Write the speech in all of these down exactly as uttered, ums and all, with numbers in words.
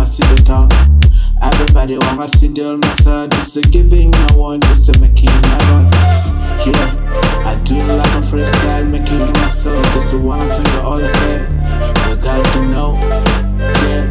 wanna see the top. Everybody wanna see the old master. Just a giving I want, just a making my God. Yeah, I do like a freestyle, making it myself. Just a wanna sing it all I say. You got to know, yeah.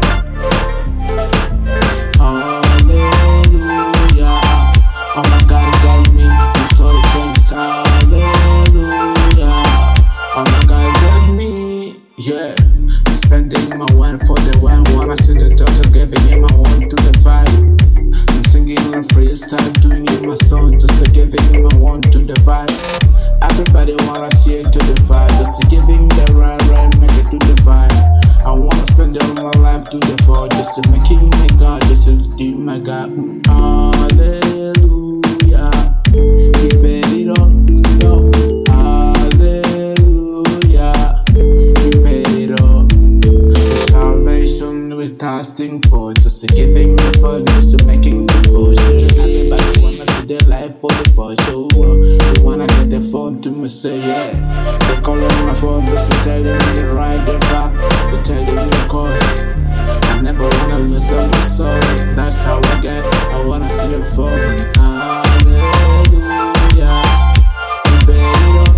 Hallelujah. Oh my God, it got me. My story changes. Hallelujah. Oh my God, it got me. Yeah. Spending my one for the one. Wanna see the daughter giving him my one to the five. I'm singing on a freestyle, doing it my song, just to giving him my one to the vibe. Everybody wanna see it to the vibe, just to giving the right, right, make it to the vibe. I wanna spend all my life to the four, just to making my God, just to do my God. Hallelujah. Keep it up, no. Hallelujah. Keep it up. The salvation we're casting for, just to giving the for, just to making the food. Everybody wanna see their life for the for show. They wanna get the phone to me, say yeah. They call on my phone, just to tell them the right, the fact. They tell them the cause. I never wanna lose on my soul. That's how I get. I wanna see the phone. Hallelujah. You better up.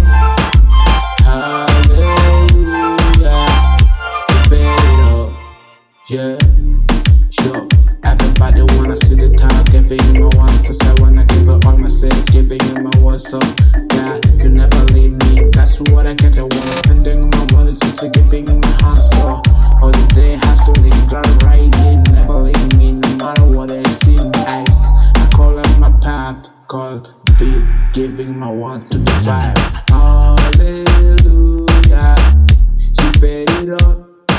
Hallelujah. You better up. Yeah. Sure. Everybody wanna see the time, giving you my one to say. Wanna give it all my say, giving you my what's up. Yeah, you never leave me. That's what I get. I wanna spending my money just to giving you my heart. So all the day hustling, got riding, never leave me, no matter what I see in my eyes. I call up my pap, called V, giving my one to the vibe. Hallelujah. You bet it up.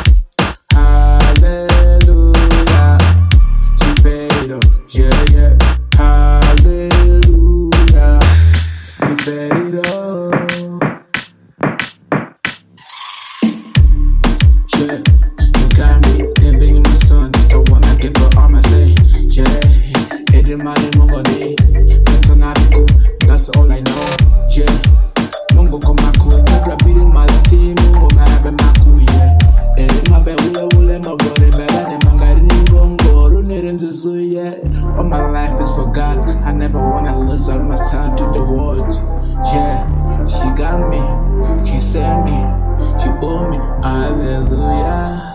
Hallelujah. You bet it up. Yeah, yeah. Hallelujah. You bet it up. Yeah. You got me giving my son, just I wanna give her all my say. Yeah. Every money Mungo day. That's all I know. Yeah. Mungo come cool. Never beating my team. Mungo marabe maku. Yeah. Every my be ule ule my body better than manga ningongo. Running to so yeah. All my life is for God. I never wanna lose all my time to the world. Yeah. She got me. He saved me. You owe me. Hallelujah.